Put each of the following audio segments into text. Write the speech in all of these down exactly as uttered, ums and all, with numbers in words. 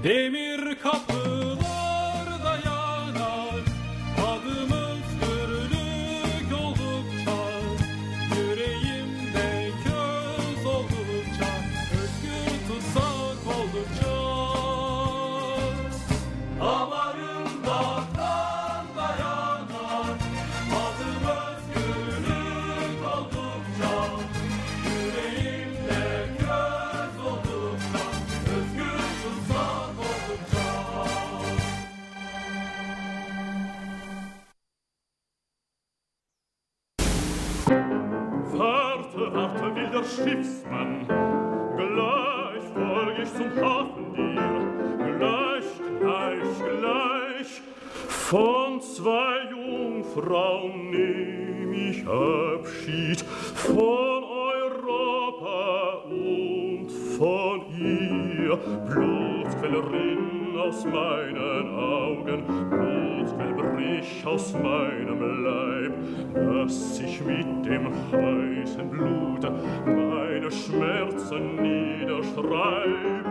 Demir kapılarda yanar, adım özgürlük oldukça, yüreğimde köz oldukça, özgür tutsak oldukça. Damarım dağdan da yanar, adım özgürlük oldukça, yüreğimde köz oldukça, özgür tutsak oldukça. Warte, warte, wilder Schiffsmann, gleich folg ich zum Hafen dir, gleich, gleich, gleich, von zwei Jungfrauen nehm ich Abschied, von Europa und von ihr. Blutquell rinn aus meinen Augen, Blutquell brich aus meinem Leib, dass ich mit dem heißen Blute meine Schmerzen niederschreib.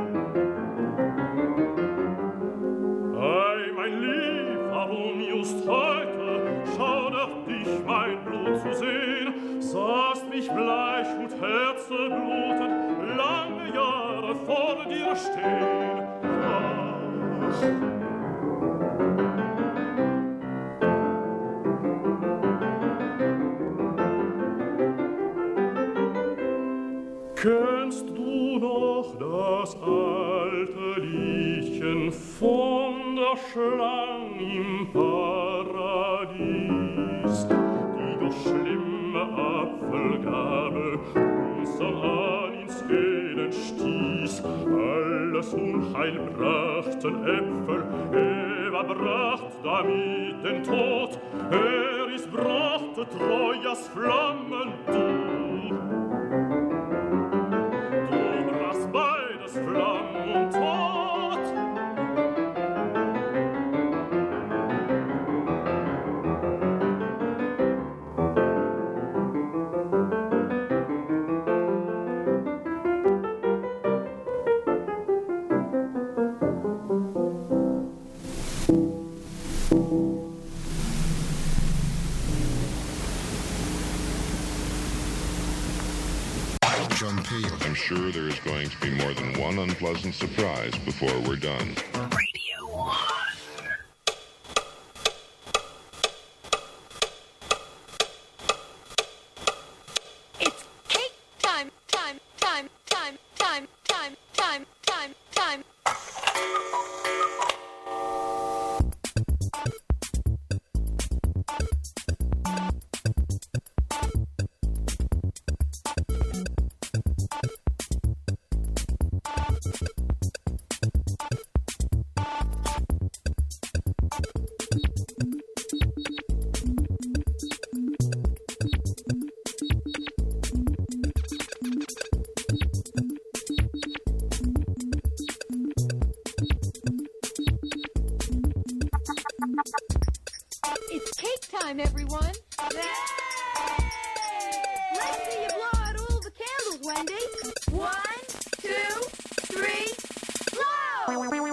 Ei, mein Lieb, warum just heute schaudert dich mein Blut zu sehen, sahst mich bleich und herzeblutend lange Jahre vor dir stehen. Ach. Kennst du noch das alte Liedchen von der Schlange im Paradies, die durch schlimme Apfelgabel uns an ins Elend stieß? Alles Unheil brachten Äpfel, Eva bracht damit den Tod, Eris brachte Trojas Flammen, du. Beides Flamm und Tod. I'm sure there is going to be more than one unpleasant surprise before we're done. Radio One. It's cake time, time, time, time, time, time, time, time, time. It's cake time, everyone. Yay! Let's see you blow out all the candles, Wendy. One, two, three, blow!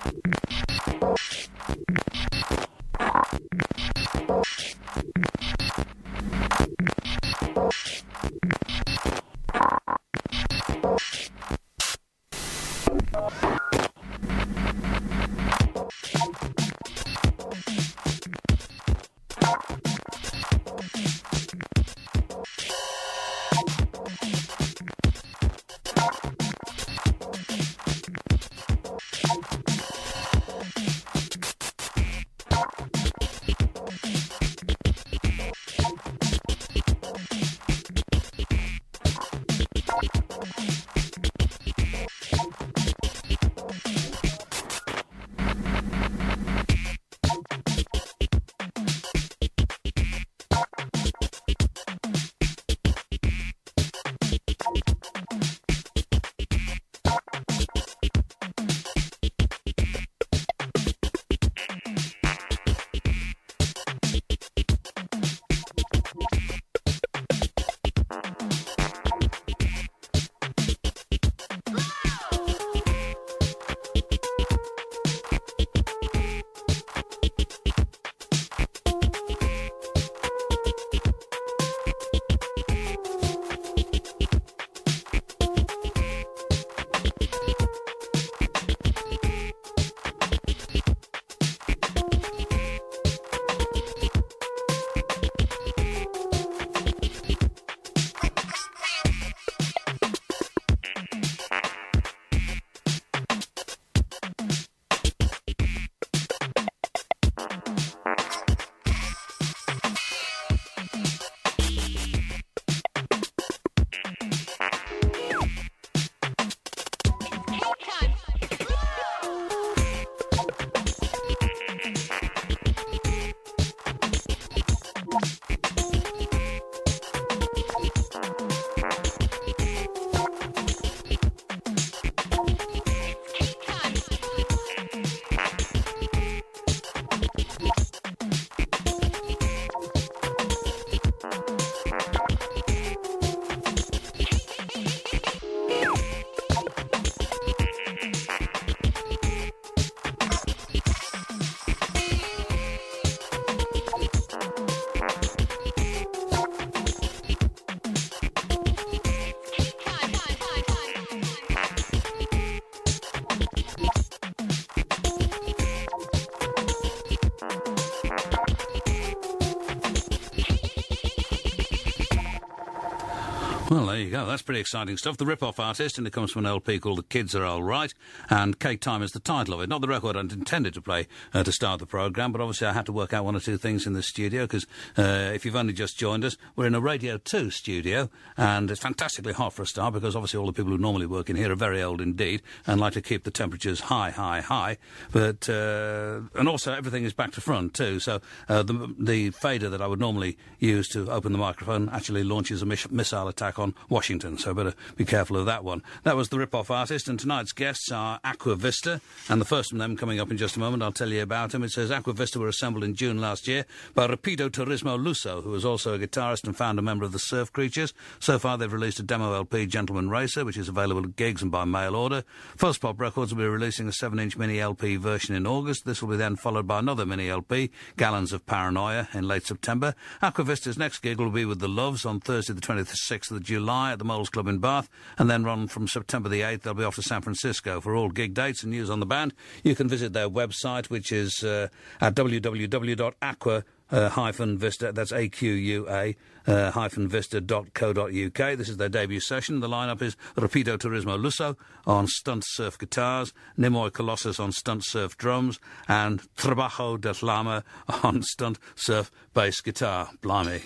Well, there you go. That's pretty exciting stuff. The Rip-Off Artist, and it comes from an L P called The Kids Are All Right, and Cake Time is the title of it. Not the record I'd intended to play uh, to start the programme, but obviously I had to work out one or two things in the studio, because uh, if you've only just joined us, we're in a Radio two studio, and it's fantastically hot for a start, because obviously all the people who normally work in here are very old indeed, and like to keep the temperatures high, high, high. But, uh, and also everything is back to front too, so uh, the, the fader that I would normally use to open the microphone actually launches a mis- missile attack on Washington, so better be careful of that one. That was the Rip-Off Artist, and tonight's guests are Aqua Vista, and the first of them coming up in just a moment. I'll tell you about them. It says Aqua Vista were assembled in June last year by Rapido Turismo Lusso, who is also a guitarist and founder member of the Surf Creatures. So far they've released a demo L P, Gentleman Racer, which is available at gigs and by mail order. Fuzz Pop Records will be releasing a seven inch mini L P version in August. This will be then followed by another mini L P, Gallons of Paranoia, in late September. Aqua Vista's next gig will be with The Loves on Thursday the twenty-sixth of July at the Moles Club in Bath, and then run from September the eighth. They'll be off to San Francisco. For all gig dates and news on the band, you can visit their website, which is uh, at w w w dot aqua dash vista, that's A Q U A, uh, hyphen vista dot co dot U K. This is their debut session. The lineup is Rapido Turismo Lusso on stunt surf guitars, Nimoy Colossus on stunt surf drums, and Trabajo de Lama on stunt surf bass guitar. Blimey.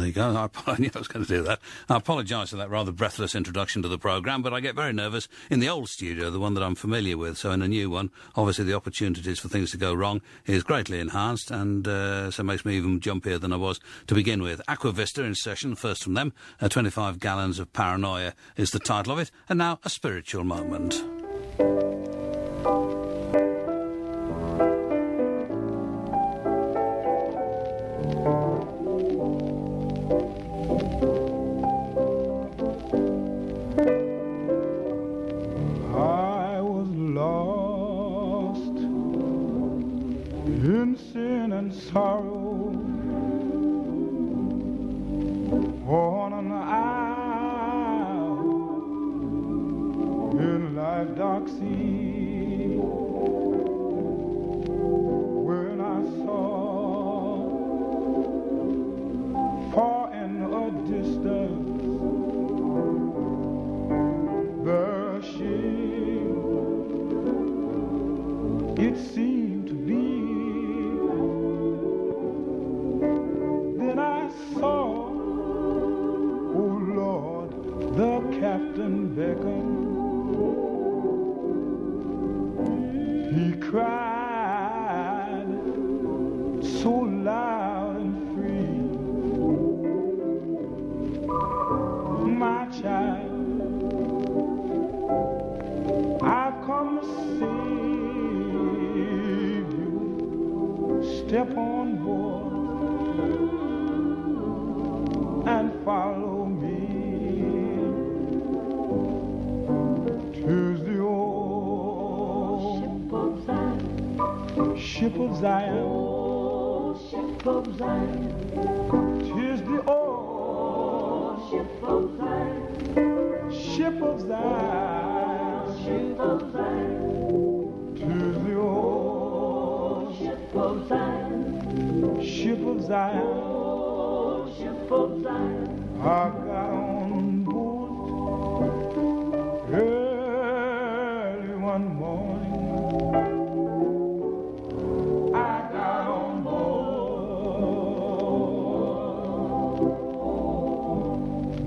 there you go. I, I knew I was going to do that. I apologise for that rather breathless introduction to the programme, but I get very nervous in the old studio, the one that I'm familiar with. So in a new one, obviously the opportunities for things to go wrong is greatly enhanced, and uh, so it makes me even jumpier than I was to begin with. Aqua Vista in session, first from them. Uh, twenty-five Gallons of Paranoia is the title of it. And now, a spiritual moment. In sin and sorrow, on an isle in life's dark sea, when I saw far in a distance the ship, it seemed to be. The captain beckoned. He cried so loud and free, my child, I've come to save you. Step on board and follow me. Tis the old ship of Zion, oh, ship of Zion. Tis the old ship of Zion, ship of Zion, ship of Zion. Tis the old ship of Zion, ship of Zion, oh, ship of Zion. I got on board early one morning. I got on board.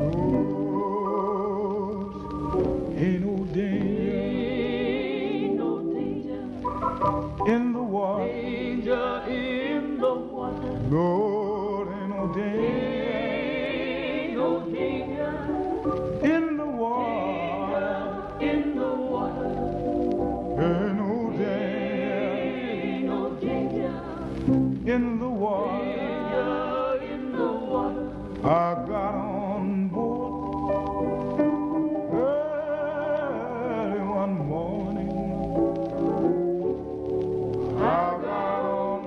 Lord, ain't no danger, ain't no danger in the water, danger in the water. Lord, ain't no danger, ain't no danger in the water, in the water. Ain't no danger, no danger in the water, danger in the water. I got on board early one morning. I got on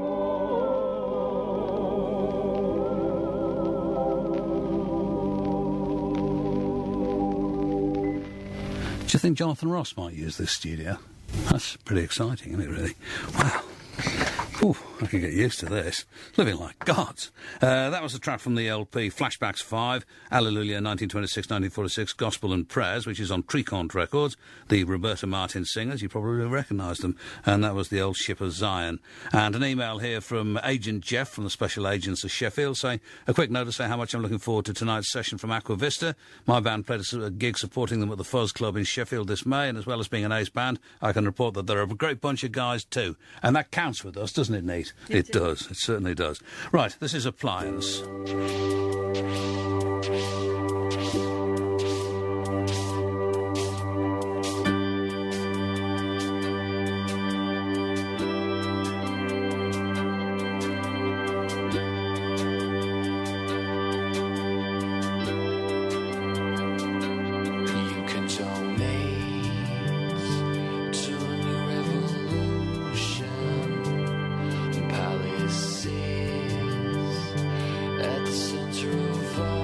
board. Do you think Jonathan Ross might use this studio? That's pretty exciting, isn't it, really? Wow. Ooh, I can get used to this. Living like gods. Uh, that was a track from the L P Flashbacks five, Alleluia nineteen twenty-six to nineteen forty-six, Gospel and Prayers, which is on Tricont Records, the Roberta Martin singers. You probably recognise them. And that was the old Ship of Zion. And an email here from Agent Jeff from the Special Agents of Sheffield saying, a quick note to say how much I'm looking forward to tonight's session from Aqua Vista. My band played a gig supporting them at the Fuzz Club in Sheffield this May, and as well as being an ace band, I can report that they're a great bunch of guys too. And that counts with us, doesn't it, Nate? It, it does. It certainly does. Right, this is Appliance. At the center of all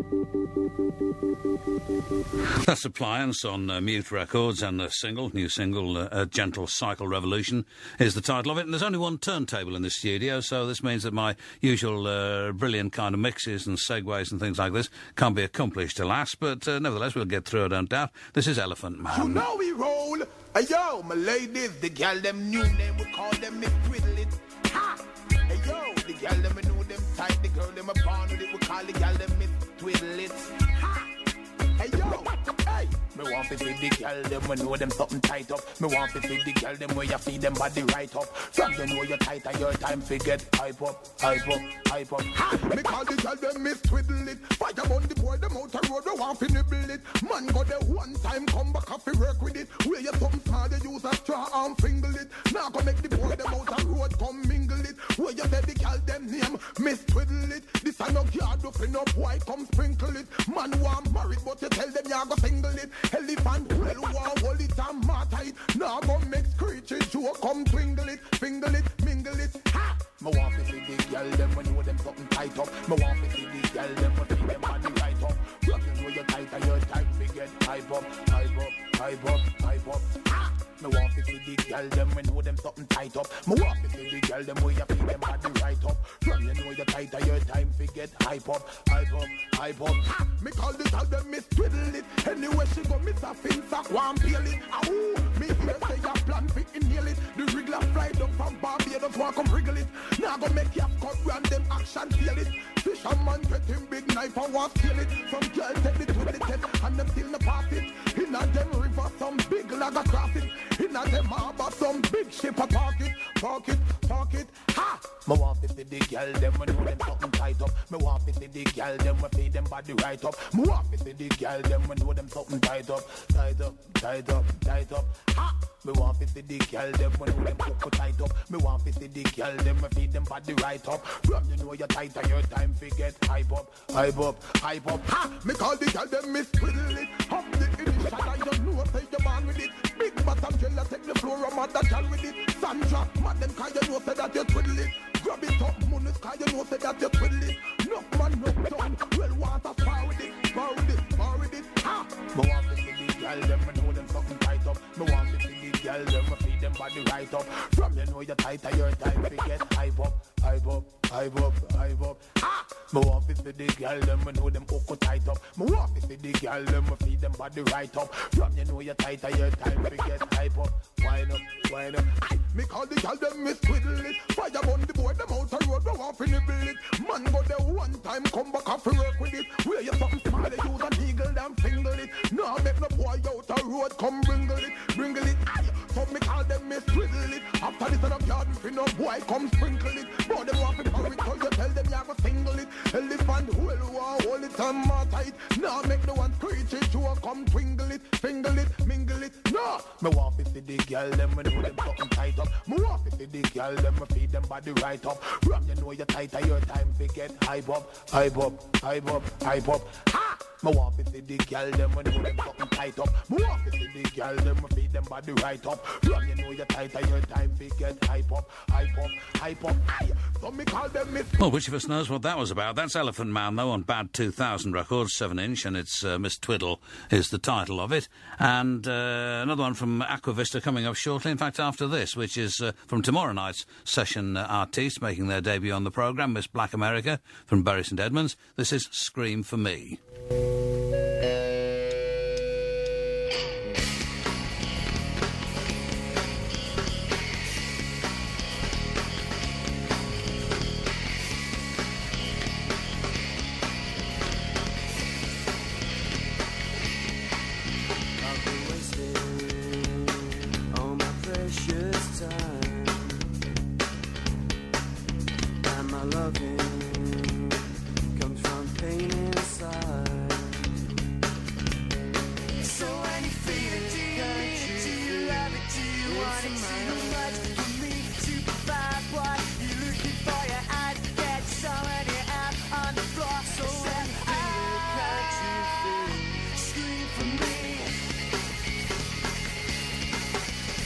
That's Appliance on uh, Mute Records, and the single, new single, uh, A Gentle Cycle Revolution, is the title of it. And there's only one turntable in the studio, so this means that my usual uh, brilliant kind of mixes and segues and things like this can't be accomplished, alas. But uh, nevertheless, we'll get through it, I don't doubt. This is Elephant Man. You know we roll. Hey, yo, my ladies, the gal them new name, we call them Miss Twiddle It. Ha! Hey, yo, the gal them know them tight, the girl them a born with it, we call the gal them Miss Twiddle It. Ha! Hey, yo, hey! Me want to see the girl them, we know them something tight up. Me want to see the girl them, where you feed them body right up. From you know you're tight and your time fi get hype up, hype up, hype up. Ha! Me call the girl them Miss Twiddle It. Fire on the boy, them out the road, we want to nibble it. Man go there one time, come back and fi work with it. Where you something small, you use a straw and fingle it. Now go make the boy, them out the road, come mingle it. Where you say the girl them name, Miss Twiddle It. This a no yard up in up, why come sprinkle it. Man want married, but you tell them you go single it. Elephant, well, want hold it and matter it. Now go make screeches, you come twinkle it, fingle it, mingle it. Ha! Me want to see the girl them when you them something tight up. Me want to see the girl them when see them body right up. From you know you're tight and your time to get hype up, hype up, hype up, hype up. Ha! Me want to see the girl them when you them something tight up. Me want to see the girl them where you feel them body right up. From you know you're tight and your time to get hype up, hype up, hype up. Ha! Me call the girl them Miss Twiddle It. Anyway she go Miss a Finsack one peel it. Ooh, me hear say you plan fi inhale it. The wriggler fly down from Barbados want come wriggle it. Now go make your cut and them action feel it. Fisherman get him big knife and want steal it. Some girl take the twiddle it and them still no pass it. Inna them river some big lagger cross it. Inna them harbor some big ship a park it, park it, park it. Ha! Me want to see the girl them when know them something tight up. Me want to see the girl them when feed them body right up. Me want to see the girl them when know them something tight up, tight up, tight up, tight up. Ha! Me want to see the girl them when know them cook tight up. Me want to see the girl them when feed them body right up. From you know you're tight and your time fi get hype up, hype up, hype up. Ha! Me call the girl them Miss Twiddle It. Up the initial and you know say you man with it. Big bottom jelly take the floor and mother girl with it. Sandra, mad them cause you know say that you twiddle it. Grab it up, money cause you know say that you twiddle it. No man, no done, well want to spar with it, spar with it, spar with it. Ha! Me want to see the girl them and know them something tight up. Me want to see the girl them and feed them body right up. From you know you're tight and your time to get hype up, hype up, hype up, hype up. Ha! Me want to see the girl them and know them cocoa tight up. Me want to see the girl them and feed them body right up. From you know you're tight and your time to get hype up, wind up, wind up. Aye, me call the girl them Miss Twiddle It. Fire on the boy them out the road, we want to nibble it. Man go there one time, come back and fi work with it. Where you something small, you use an eagle damn fingle it. Now make no boy out the road, come bringle it, bringle it. Aye, so me call them Miss Twiddle It. After this of yard, fi no boy come sprinkle it. But them want to power it, so you tell them you go single it. Elephant well want hold it and more tight. Now make no one screech it, you come twinkle it, fingle it, mingle it. No, me want to see the girl them when know them something tight up. Me want to see the girl them and feed them body right up. From you know you're tight and your time to get hype up, hype up, hype up, hype up. Ha! Me want to see the girl them when know them something tight up. Me want to see the girl them and feed them body right up. From you know you're tight and your time to get hype up, hype up, hype up. Aye, so me call them Miss. Well, which of us knows what that was about? That's Elephant Man, though, on Bad two thousand Records, seven inch, and it's uh, Miss Twiddle is the title of it. And uh, another one from Aquavista coming up shortly, in fact, after this, which is uh, from tomorrow night's session uh, artiste making their debut on the programme, Miss Black America from Bury St Edmunds. This is Scream for Me.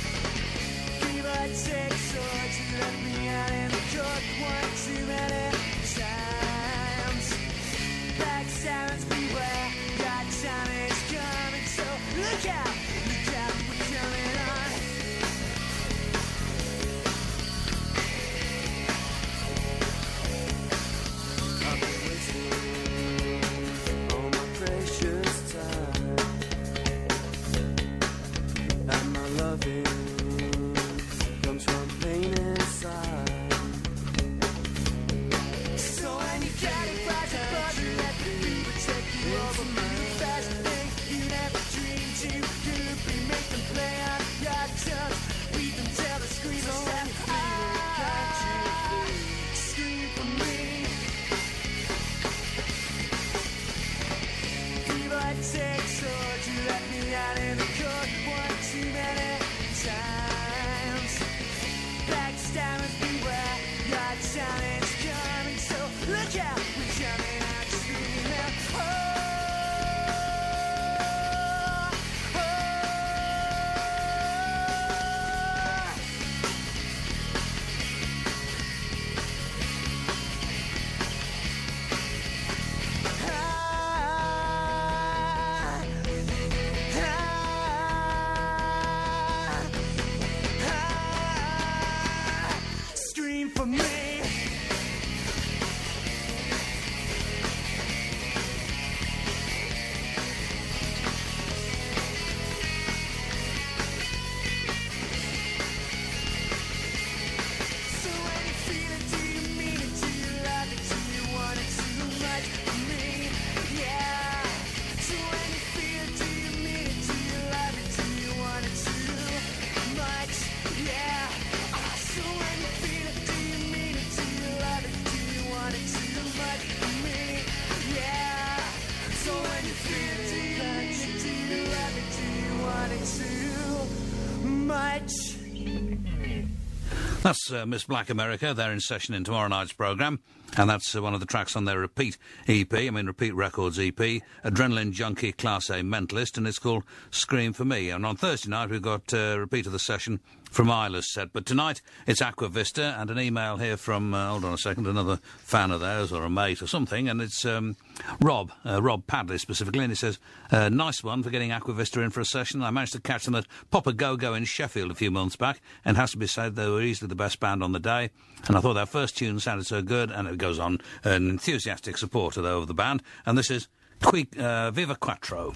Six swords, you left me out in the cold. One too many. time is coming, so look out, we're coming out to see now. Oh. For me. That's uh, Miss Black America. They're in session in tomorrow night's programme, and that's uh, one of the tracks on their Repeat E P, I mean Repeat Records E P, Adrenaline Junkie Class A Mentalist, and it's called Scream For Me. And on Thursday night we've got uh, Repeat of the session from Isla's set, but tonight it's Aqua Vista, and an email here from, uh, hold on a second, another fan of theirs, or a mate or something, and it's um, Rob, uh, Rob Padley specifically, and he says, uh, nice one for getting Aqua Vista in for a session. I managed to catch them at Pop a Go-Go in Sheffield a few months back, and it has to be said they were easily the best band on the day, and I thought their first tune sounded so good, and it goes on, an enthusiastic supporter, though, of the band, and this is Qui- uh, Viva Quattro.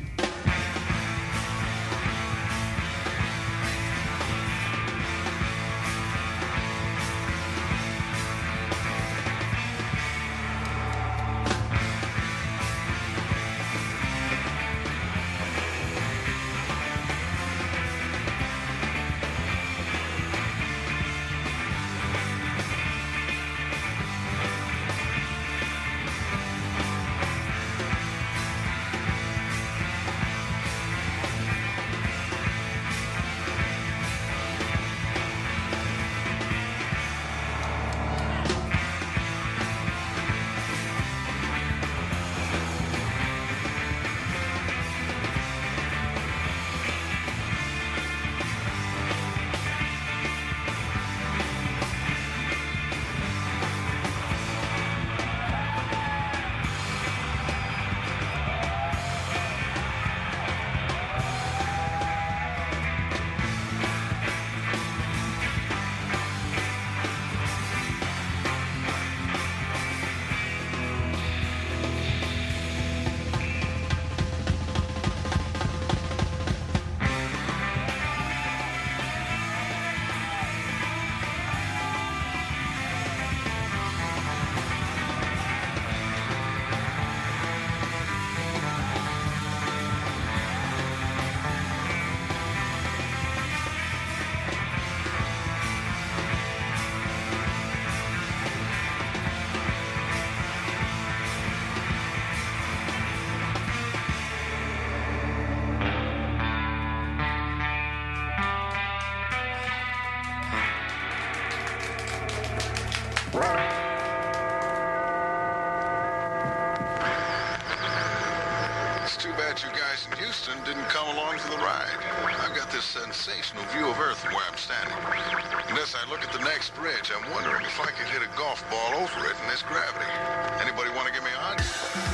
It's too bad you guys in Houston didn't come along for the ride. I've got this sensational view of Earth from where I'm standing. And as I look at the next bridge, I'm wondering if I could hit a golf ball over it in this gravity. Anybody want to give me odds?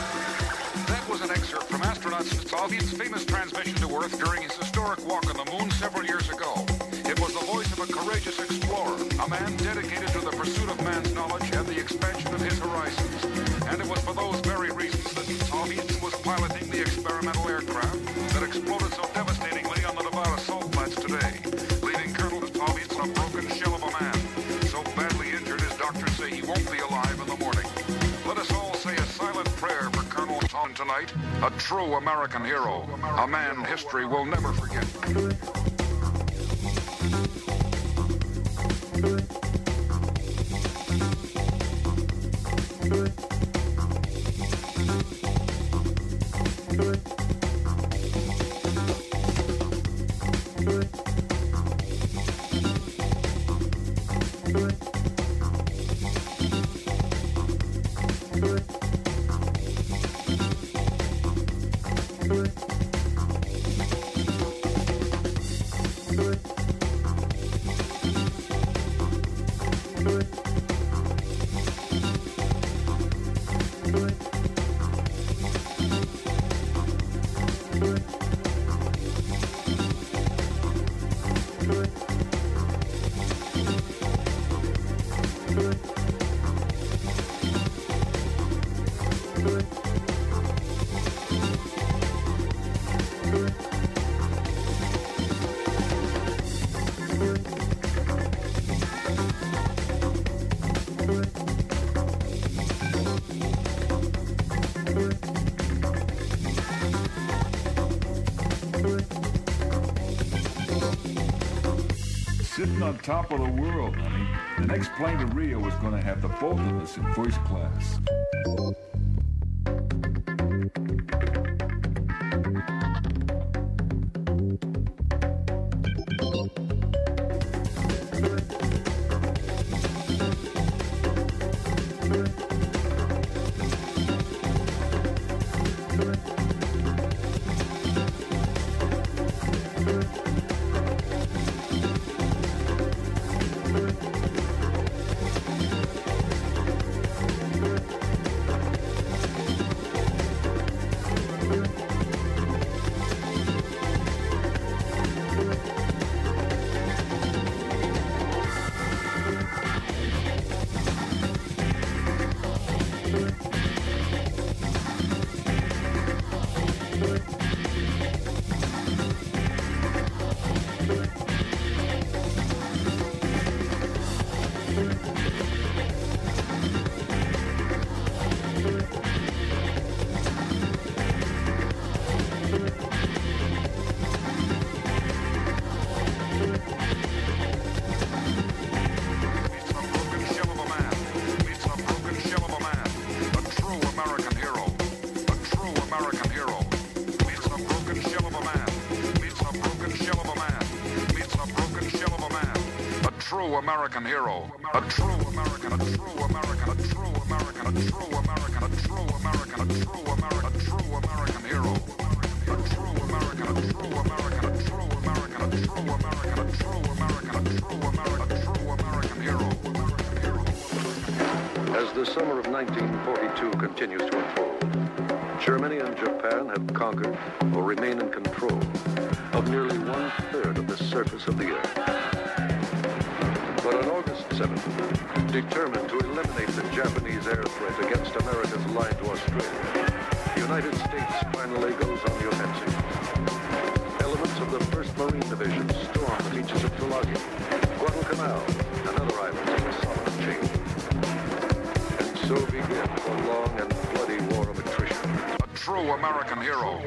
That was an excerpt from astronaut Soviet's famous transmission to Earth during his historic walk on the moon several years ago. It was the voice of a courageous explorer, a man dedicated to the pursuit of man's knowledge and the expansion of his horizons. And it was for those very reasons that Soviet was piloting the experimental aircraft that exploded so devastatingly on the Nevada salt flats today, leaving Colonel Soviet a broken shell of a man, so badly injured his doctors say he won't be alive in the morning. Let us all say a silent prayer for Colonel Tom tonight, a true American hero, a man history will never forget. Sitting on top of the world, honey. The next plane to Rio is going to have the both of us in first class. American hero, a true American, a true American, a true American, a true American, a true American, a true American, a true American hero, a true American, a true American, a true American, a true American, a true American, a true American, a true American hero. As the summer of nineteen forty-two continues to unfold, Germany and Japan have conquered or remain in control of nearly one-third of the surface of the Earth. But on August seventh, determined to eliminate the Japanese air threat against America's line to Australia, the United States finally goes on the offensive. Elements of the first Marine Division storm the beaches of Tulagi, Guadalcanal, and other islands of the Solomon chain. And so begins a long and bloody war of attrition. A true American hero.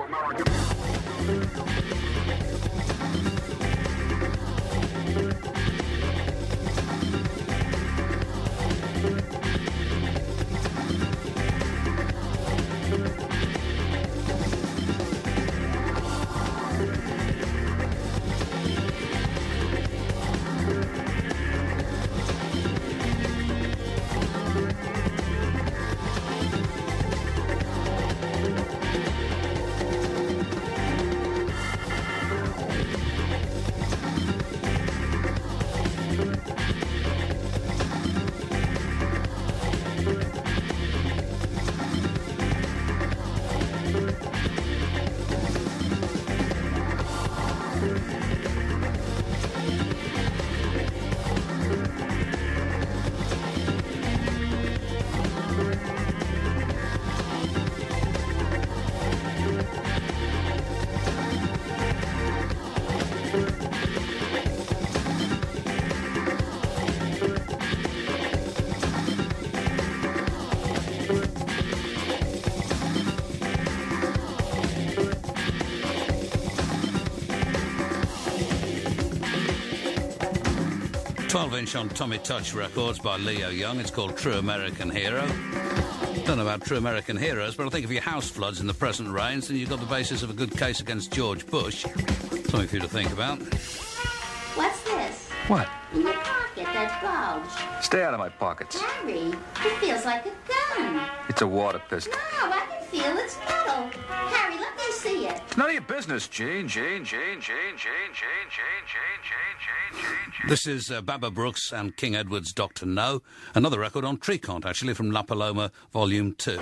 twelve inch on Tommy Touch Records by Leo Young. It's called True American Hero. Don't know about True American Heroes, but I think if your house floods in the present rains, then you've got the basis of a good case against George Bush. Something for you to think about. What's this? What? In your pocket. that bulge? Stay out of my pockets. Harry, it feels like a gun. It's a water pistol. No, I can feel it's metal. Harry, let me see it. It's none of your business, Jane, Jane, Jane, Jane, Jane, Jane, Jane, Jane, Jane, Jane, Jane, Jane. This is uh, Baba Brooks and King Edward's Doctor No, another record on Tricont, actually, from La Paloma, Volume two.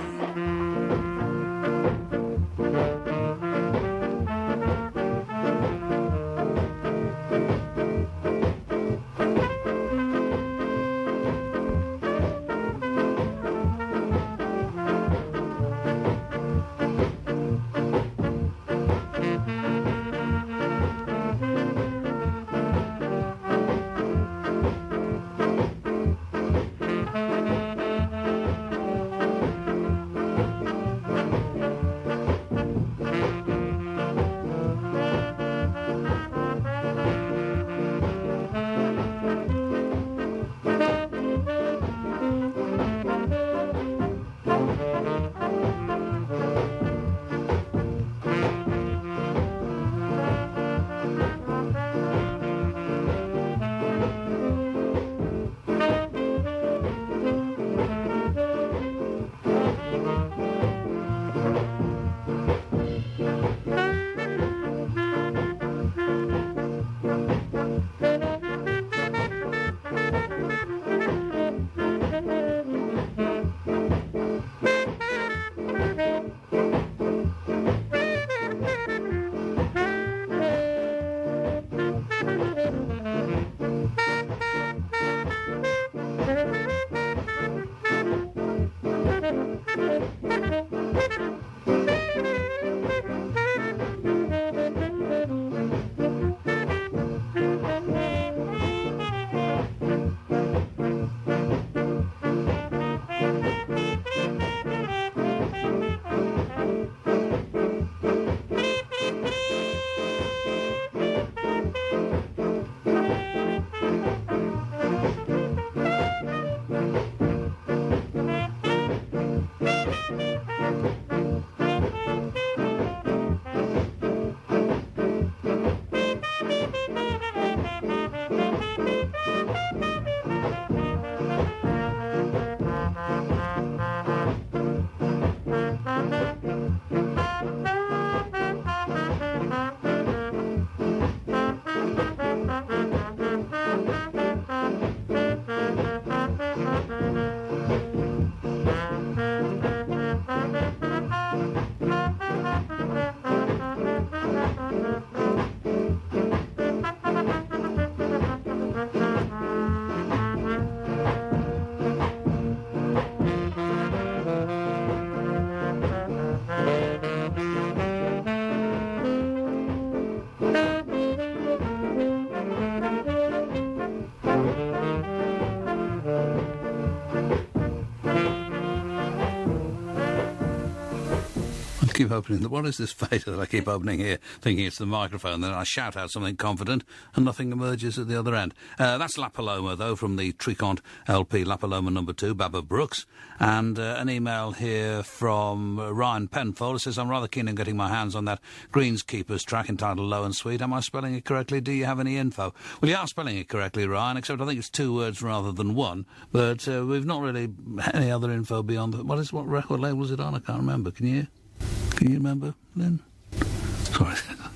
keep opening the... What is this fader that I keep opening here, thinking it's the microphone, then I shout out something confident and nothing emerges at the other end. Uh, that's La Paloma, though, from the Tricont L P, La Paloma number two, Baba Brooks. And uh, an email here from uh, Ryan Penfold. It says, I'm rather keen on getting my hands on that Greenskeepers track entitled Low and Sweet. Am I spelling it correctly? Do you have any info? Well, you are spelling it correctly, Ryan, except I think it's two words rather than one. But uh, we've not really any other info beyond... The, what is what record label is it on? I can't remember. Can you? Can you remember, Lynn? Sorry.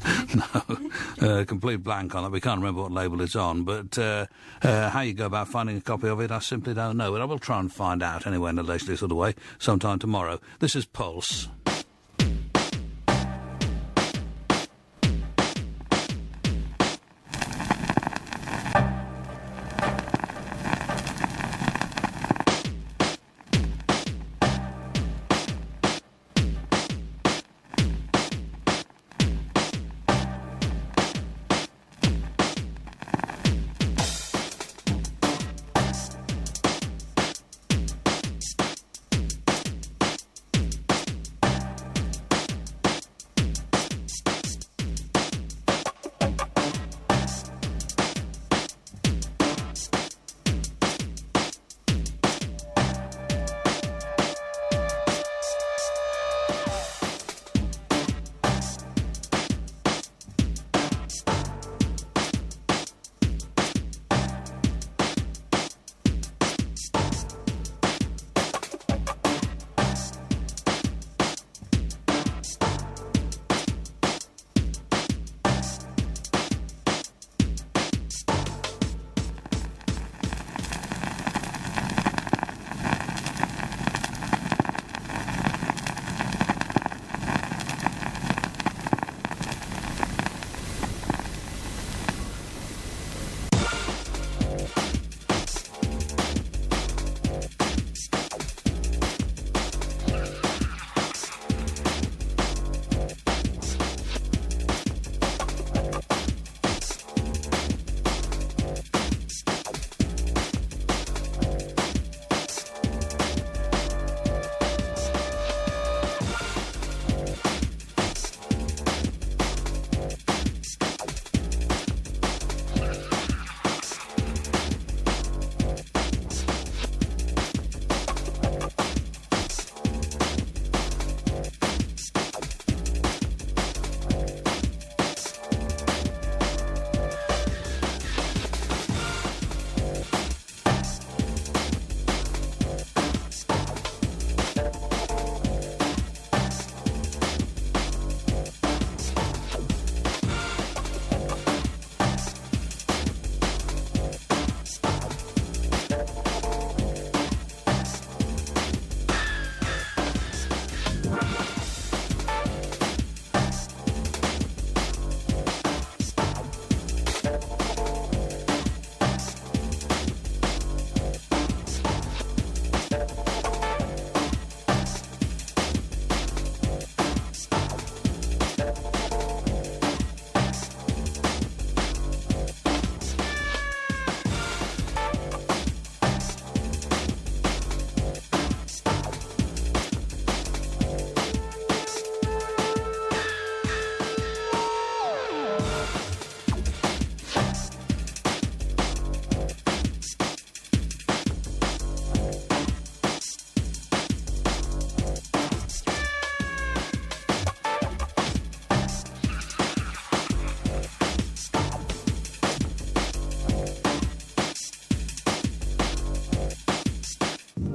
No. Uh, complete blank on that. We can't remember what label it's on. But uh, uh, how you go about finding a copy of it, I simply don't know. But I will try and find out anyway in a leisurely sort of way sometime tomorrow. This is Pulse.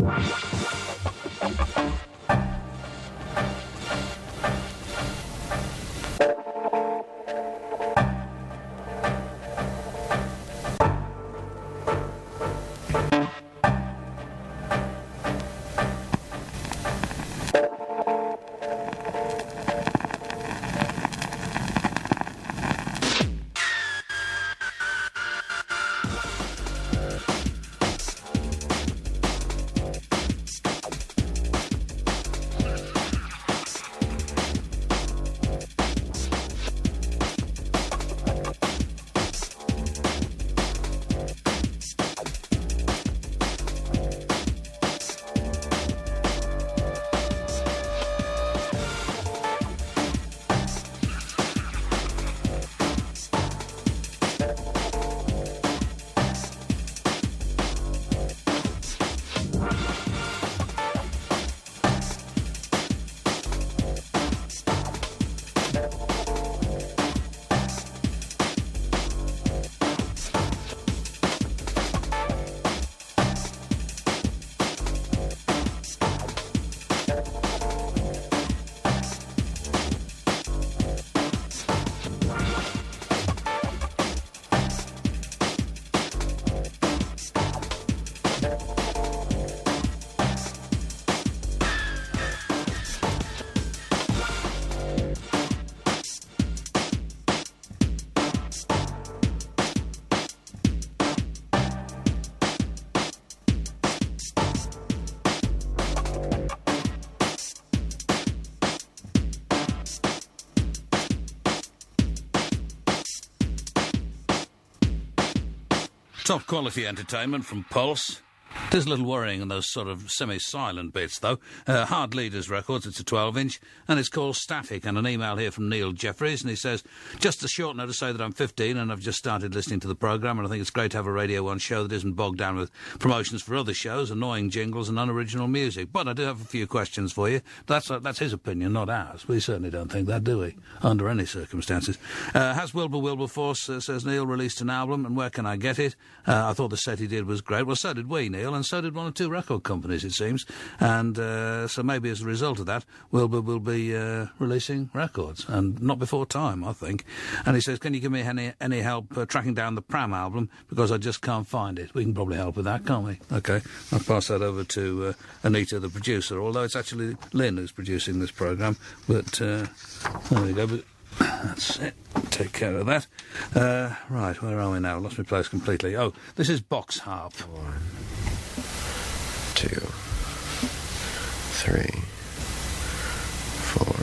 Top quality entertainment from Pulse. It is a little worrying in those sort of semi-silent bits, though. Uh, Hard Leaders Records, it's a twelve-inch, and it's called Static. And an email here from Neil Jeffries, and he says, just a short note to say that I'm fifteen and I've just started listening to the programme, and I think it's great to have a Radio one show that isn't bogged down with promotions for other shows, annoying jingles and unoriginal music. But I do have a few questions for you. That's uh, that's his opinion, not ours. We certainly don't think that, do we? Under any circumstances. Uh, has Wilbur Wilberforce, uh, says Neil, released an album, and where can I get it? Uh, I thought the set he did was great. Well, so did we, Neil, and so did one or two record companies, it seems. And uh, so maybe as a result of that, Wilbur will be uh, releasing records, and not before time, I think. And he says, can you give me any any help uh, tracking down the Pram album, because I just can't find it. We can probably help with that, can't we? OK, I'll pass that over to uh, Anita, the producer, although it's actually Lynn who's producing this programme. But uh, there we go. But that's it. Take care of that. Uh, right, where are we now? Lost my place completely. Oh, this is Box Harp. One, two, three, four.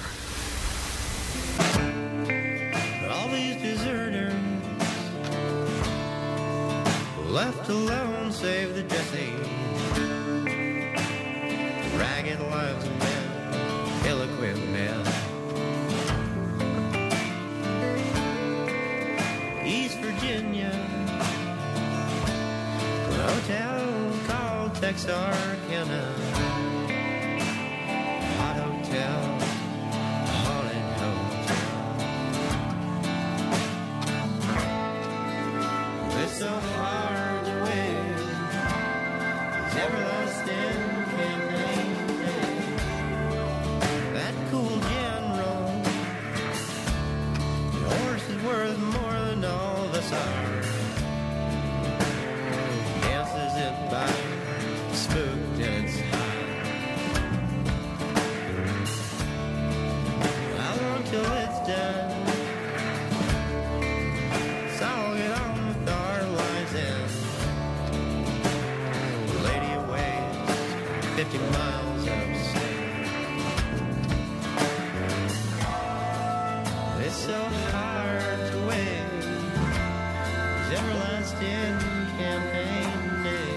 All these deserters left alone save the dressing. Ragged lives of men, ill-equipped men. East Virginia, a hotel called Texarkana. Hot hotel, haunted hotel. It's so hard to win. It's everlasting campaign day. That cool general, the horse is worth more than all of us are. Dances it by, spooked in its high. How long till it's done? So I'll get on with our lives in. The lady awaits fifty miles upstate. It's so hard to wait. It's everlasting campaign day.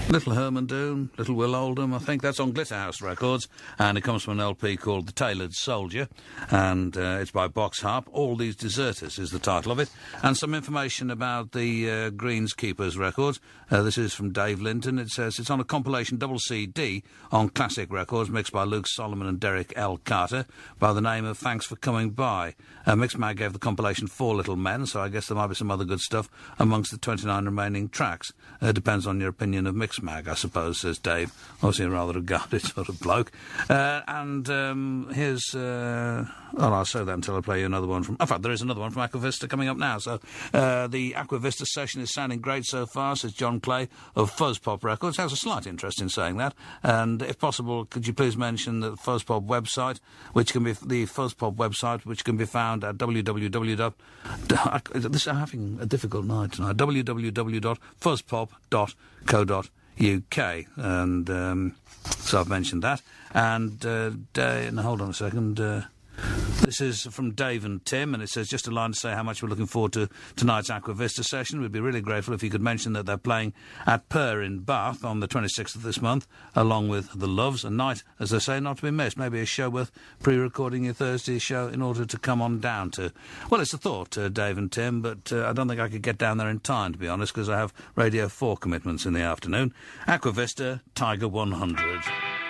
Little Herman Doone, Little Will Oldham, I think that's on Glitterhouse Records, and it comes from an L P called The Tailored Soldier, and uh, it's by Box Harp. All These Deserters is the title of it, and some information about the uh, Greenskeepers records. Uh, this is from Dave Linton. It says it's on a compilation double C D on Classic Records, mixed by Luke Solomon and Derek L. Carter, by the name of Thanks for Coming By. Uh, Mixmag gave the compilation Four Little Men, so I guess there might be some other good stuff amongst the twenty-nine remaining tracks. Uh, depends on your opinion of Mixmag, I suppose, says Dave. Obviously a rather regarded sort of bloke. Uh, and um, here's... Uh, oh, I'll say that until I play you another one from... In fact, there is another one from Aquavista coming up now. So uh, the Aquavista session is sounding great so far, says John Clay of Fuzz Pop Records. Has a slight interest in saying that. And if possible, could you please mention the Fuzz Pop website, which can be... The Fuzz Pop website, which can be found at w w w dot... This I'm having a difficult night tonight. w w w dot fuzz pop dot co dot u k. And um, so I've mentioned that. And, uh, day, now hold on a second... Uh, This is from Dave and Tim, and it says, just a line to say how much we're looking forward to tonight's Aquavista session. We'd be really grateful if you could mention that they're playing at Purr in Bath on the twenty-sixth of this month, along with The Loves. A night, as they say, not to be missed. Maybe a show worth pre-recording your Thursday show in order to come on down to. Well, it's a thought, uh, Dave and Tim, but uh, I don't think I could get down there in time, to be honest, because I have Radio four commitments in the afternoon. Aquavista, Tiger one hundred.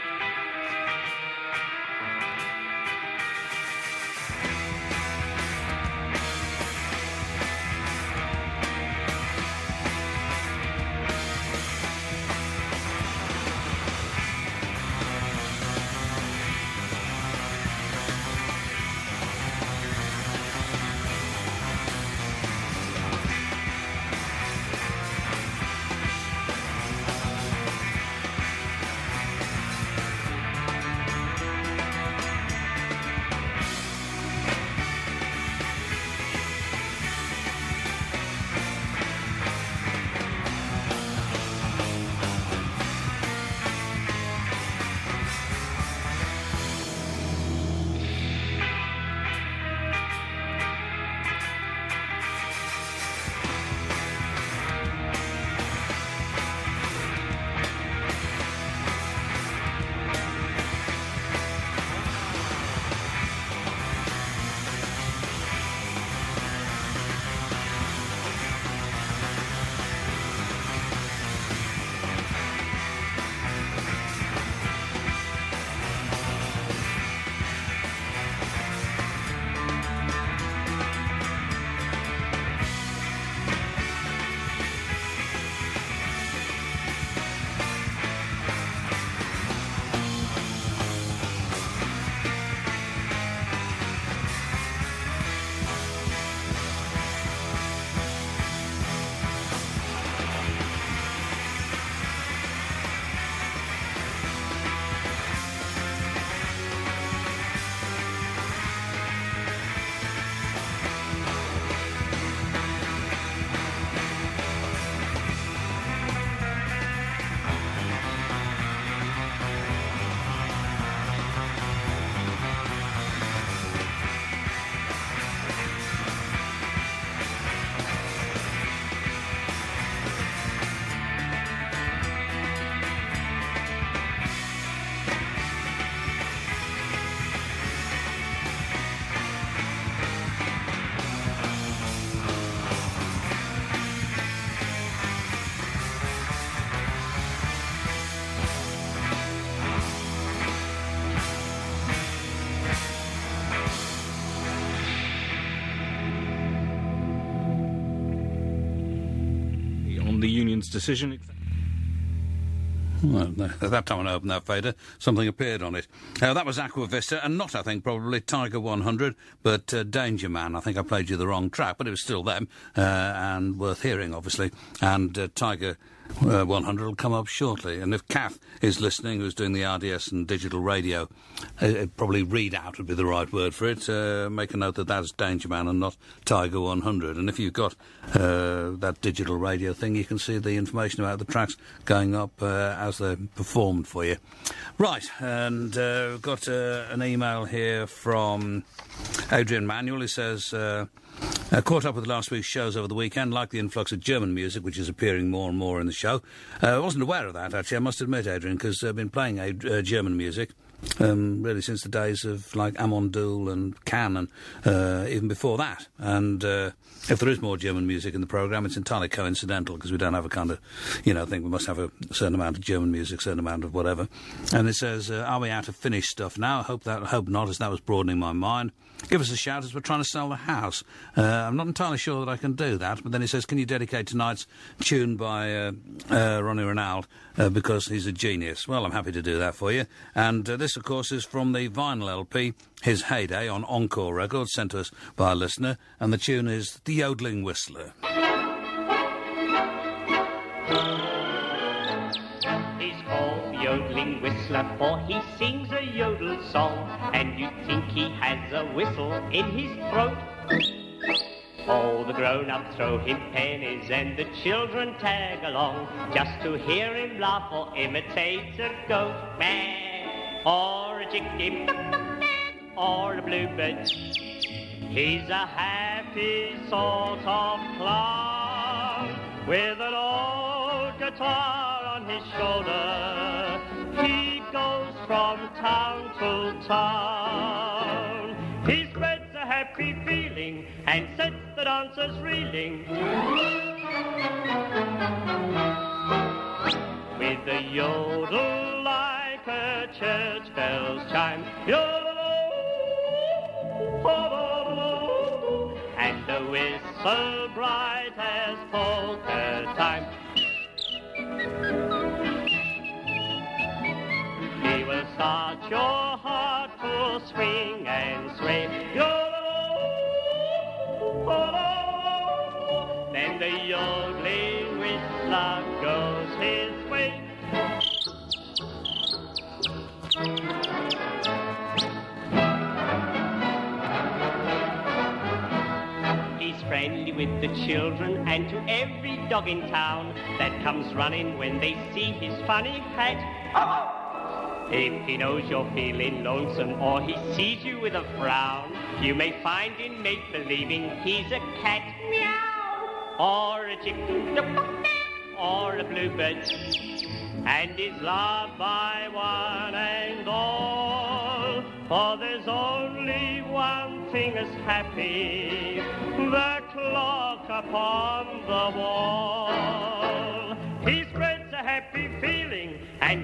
The union's decision. Well, at that time when I opened that fader, something appeared on it. Uh, that was Aquavista, and not, I think, probably Tiger one hundred, but uh, Danger Man. I think I played you the wrong track, but it was still them, uh, and worth hearing, obviously. And uh, Tiger uh, one hundred will come up shortly. And if Kath is listening, who's doing the R D S and digital radio, uh, probably read out would be the right word for it. Uh, make a note that that's Danger Man and not Tiger one hundred. And if you've got uh, that digital radio thing, you can see the information about the tracks going up uh, as they're performed for you. Right, and uh, we've got uh, an email here from Adrian Manuel. He says... Uh, Uh, caught up with last week's shows over the weekend, like the influx of German music, which is appearing more and more in the show. Uh, I wasn't aware of that, actually, I must admit, Adrian, because I've been playing uh, German music um, really since the days of, like, Amon-Düül and Cannes, and uh, even before that. And uh, if there is more German music in the programme, it's entirely coincidental, because we don't have a kind of, you know, think we must have a certain amount of German music, certain amount of whatever. And it says, uh, are we out of Finnish stuff now? I hope that, I hope not, as that was broadening my mind. Give us a shout as we're trying to sell the house. Uh, I'm not entirely sure that I can do that, but then he says, can you dedicate tonight's tune by uh, uh, Ronnie Ronald, uh, because he's a genius. Well, I'm happy to do that for you. And uh, this, of course, is from the vinyl L P, His Heyday, on Encore Records, sent to us by a listener, and the tune is The Yodeling Whistler. Yodeling whistler, for he sings a yodel song, and you think he has a whistle in his throat. All the grown-ups throw him pennies, and the children tag along, just to hear him laugh or imitate a goat. Meh, or a chicken, or a bluebird. He's a happy sort of clown, with an old guitar on his shoulder. He goes from town to town. He spreads a happy feeling and sets the dancers reeling. With a yodel like a church bell's chime. Yodel, and a whistle bright as polka time. He will start your heart to swing and sway. Then the yodeling whistler goes his way. He's friendly with the children and to every dog in town that comes running when they see his funny hat. If he knows you're feeling lonesome or he sees you with a frown, you may find in make-believing he's a cat, meow, or a chicken, or a bluebird, and is loved by one and all. For there's only one thing as happy, the clock upon the wall. He spreads a happy feeling and